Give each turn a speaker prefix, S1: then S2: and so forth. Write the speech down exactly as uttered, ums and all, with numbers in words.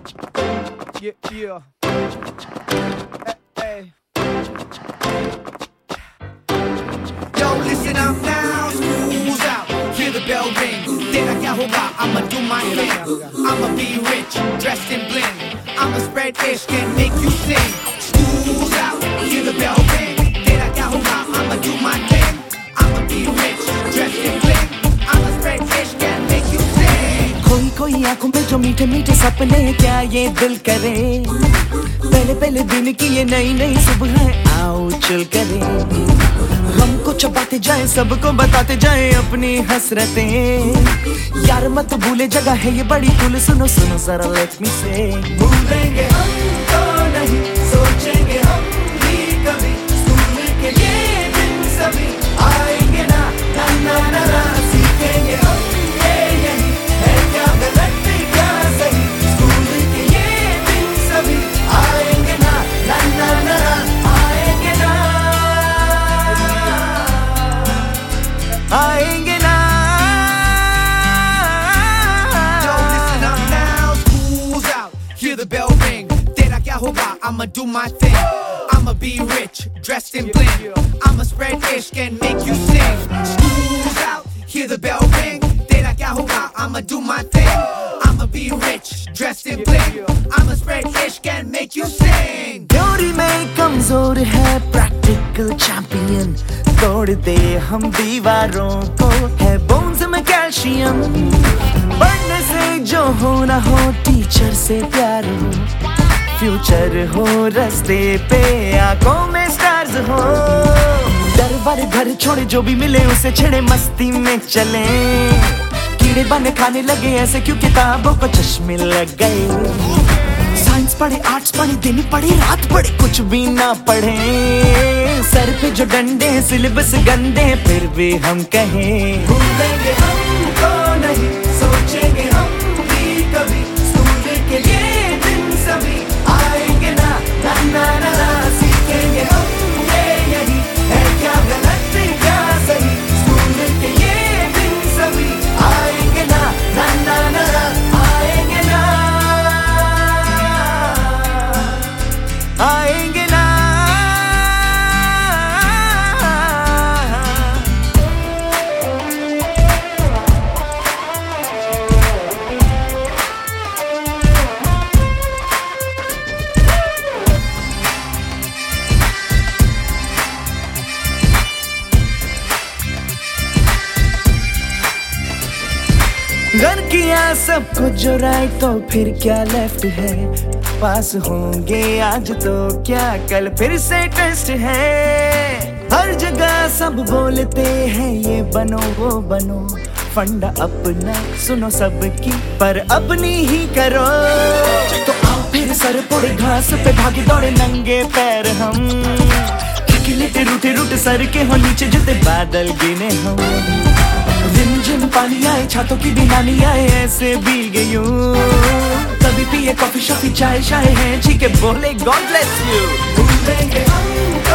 S1: Yeah, yeah. Hey, hey. Yo, listen up now, school's out. Hear the bell ring. Tera kya hoga? I'ma do my thing. I'ma be rich, dressed in bling. I'ma spread ishq and make you sing. School's out. Hear the bell ring. Tera kya hoga? I'ma do my thing. I'ma be rich, dressed in bling. I'ma spread ishq and make you sing.
S2: कोई कोई आंखों में जो मीठे मीठे सपने क्या ये दिल करे, पहले पहले दिन की ये नई नई सुबह आओ चल करे, हमको चबाते जाए सबको बताते जाए अपनी हसरतें, यार मत भूले जगह है ये बड़ी कुल, सुनो सुनो जरा लेट मी से, भूलेंगे हम तो नहीं सोचेंगे हम भी कभी, स्कूल के ये दिन सभी आएंगे ना ना ना ना, ना सीखेंगे हम ये यही है क्या गलत क्या सही, स्कूल के ये दिन सभी आएंगे ना ना ना ना, आएंगे ना आएंगे ना।
S1: Yo, listen up now, school's out. Hear the bell ring. Tera kya hoga? I'ma do my thing. I'ma be rich, dressed in bling. I'ma spread ishq and make you sing. School's out. Hear the bell ring. Tera kya hoga? I'ma do my thing. I'ma be rich, dressed in bling. I'ma spread ishq and make you sing.
S2: Theory में कमजोर है practical champion, तोड़ दे हम दीवारों को, है bones में calcium, पढ़ने से जो हो ना हो टीचर से प्यार हो, फ्यूचर हो रास्ते पे आंखों में स्टार्स हो, डर वाले घर छोड़े जो भी मिले उसे छेड़े मस्ती में चले, कीड़े बने खाने लगे ऐसे क्यों किताबों को चश्मे लग गए, साइंस पढ़े आर्ट्स पढ़े दिन पढ़े रात पढ़े कुछ भी ना पढ़े, सर पे जो डंडे सिलेबस गंदे फिर भी हम कहें, भूलेंगे हमको नहीं सोचेंगे हम भी कभी, स्कूल के ये दिन सभी आएंगे ना ना ना ना, ना सीखेंगे हम ये यही है क्या गलत क्या सही, स्कूल के ये दिन सभी आएंगे ना ना ना ना, आएंगे ना आएंगे ना। घर किया सब कुछ जो राइट तो फिर क्या लेफ्ट है, पास होंगे आज तो क्या कल फिर से टेस्ट है, हर जगह सब बोलते हैं ये बनो वो बनो, फंडा अपना सुनो सबकी पर अपनी ही करो, तो आओ फिर सर पोड़े घास पे भागे दौड़े नंगे पैर हम, लेटे रूठे रूठे सर के हो नीचे जूते बादल गिने हम, जिन जिन पानी आए छातों की दीवानी आए ऐसे भीगे यूं, कभी पिए कॉफी शॉफी चाय शाय है जी के बोले गॉड ब्लेस यू, भूलेंगे हम